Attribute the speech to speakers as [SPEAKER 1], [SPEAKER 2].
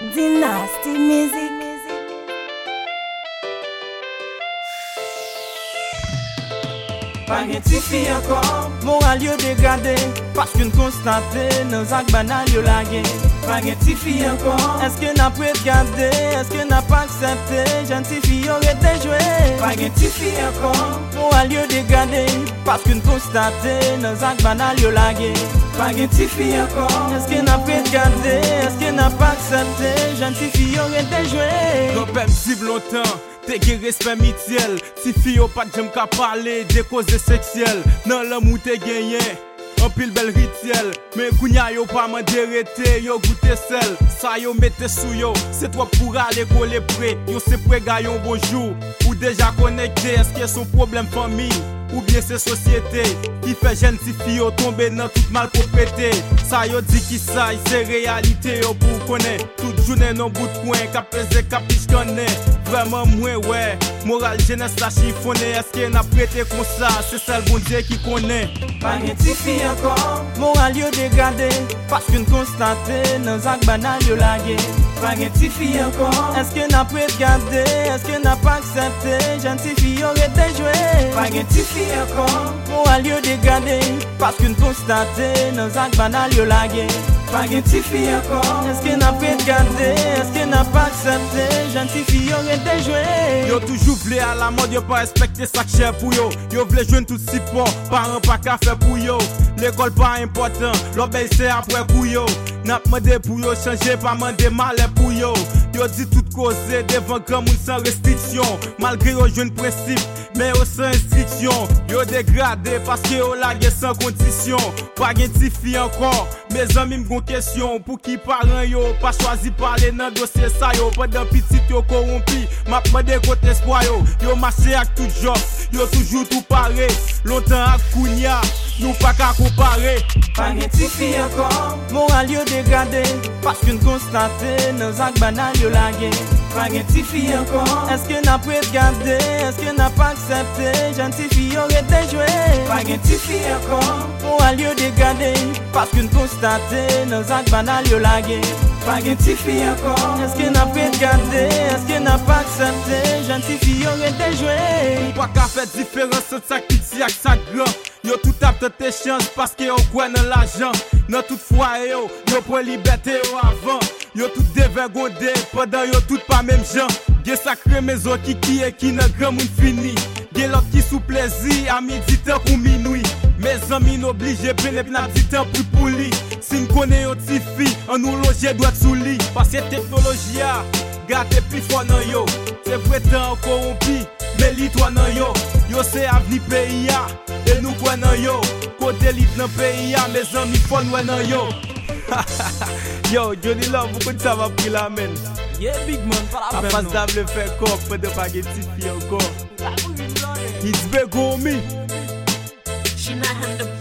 [SPEAKER 1] Dynasty Music.
[SPEAKER 2] Pas gen ti fi ankor, moral yo degradé, parce que constate nos ak banal yo lage. Pas gen ti fi ankor, est-ce que n'a pas regardé, est-ce que n'a pas accepté, gentil fi yo rete joué. Pas gen ti fi ankor, moral yo degradé, parce que constate nos ak banal yo lage. Pas gen ti fi ankor, est-ce que n'a pas regardé, est-ce que n'a pas accepté, gentil fi yo rete joué.
[SPEAKER 3] Yon pem si longtemps. Te gen respect mitiel, ti fi yo pat jem ka pale de causes sexuelles. Nan l'amour te genyen, en pile bel rituel. Mais kounya yo pa mande rete, yo goûte sel. Sa yo mette sou yo, c'est toi pour aller coller près. Yo se prêt gayon bonjour, ou déjà connecté. Est-ce que son problème famille, ou bien c'est société qui fait jeune ti fi yo tomber dans toute malpropreté. Ça yo dit qui ça, c'est réalité yo pour connaître. Toute journée non bout de coin, cap pèse cap connaît. Vraiment moins ouais, moral jeunesse la chiffonné. Est-ce que n'a prêté comme ça, c'est ça le bon Dieu qui connaît.
[SPEAKER 2] Pas gen ti fi ankor, moral yo dégradé, parce que constate nos ak banal yo lage. Pas gen ti fi ankor, est-ce que n'a pas regardé, est-ce que n'a pas accepté, gentil fi yo rete joué. Pas gen ti fi ankor, moral yo dégradé, parce que constate nos ak banal yo lage. Pas gen ti fi ankor, est-ce que n'a pas regardé, est-ce que n'a pas accepté, gentil fi yo rete joué.
[SPEAKER 3] Yo toujours vle à la mode, yo pas respecter ça cher pour yo. Yo vle joindre tout support, parents pas qu'à faire pour yo. L'école pas important, l'obéi c'est après pour yo. N'a pas demandé pour yo changer, pas mandé mal pour yo. Yo dit tout cause devant grand monde sans restriction. Malgré yo jeune principe, mais yo sans instruction. Yo dégradé parce que yo lagué sans condition. Pas gen ti fi encore, mes amis m'gon question. Pour qui parents yo pas choisi parler dans dossier ça yo. Pendant petit yo corrompi, m'a demandé côté espoir yo. Yo marché avec tout job, yo toujours tout paré. Longtemps ak kounya, nous pas qu'à comparer.
[SPEAKER 2] Pas gen ti fi ankor, moral yo dégradé, parce que constate nos ak banal yo lage. Pas gen ti fi ankor, est-ce que n'a pas regardé, est-ce que n'a pas accepté, gentil fi yo rete joué. Pas gen ti fi ankor, moral yo dégradé, parce que constate nos ak banal yo lage. Pas gen ti fi ankor, est-ce que n'a pas regardé, est-ce que n'a pas accepté, gentil fi yo rete joué.
[SPEAKER 3] Pas qu'à faire différence entre ça petit ak ça grand. Yo tout a tes chances parce que yo croit dans l'argent. Dans toute foi yo prend liberté yo avant. Yo tout dévergondé pendant yo tout pas même gens. Gen sacré maison qui et qui nan grand monde fini. Gen l'autre qui sous plaisir à midi temps ou minuit. Mes amis n'obligés pénètre n'a dit temps pour lui. Si nous connaît yo ti fi, on nous loger doit sous lit. Parce que technologie a gâté plus fort nan yo. C'est vrai temps corrompi, mais li toi nan yo. Yo c'est avenir pays a, et nous quoi nan yo. Côté lit nan pays a, mes amis font nous nan yo. Yo, Johnny Love, beaucoup de ça va pris la main.
[SPEAKER 2] Yeah, big man, pas la peine.
[SPEAKER 3] Pas ça le faire corps, pas de spaghetti encore. It's big on me.
[SPEAKER 1] She not hand the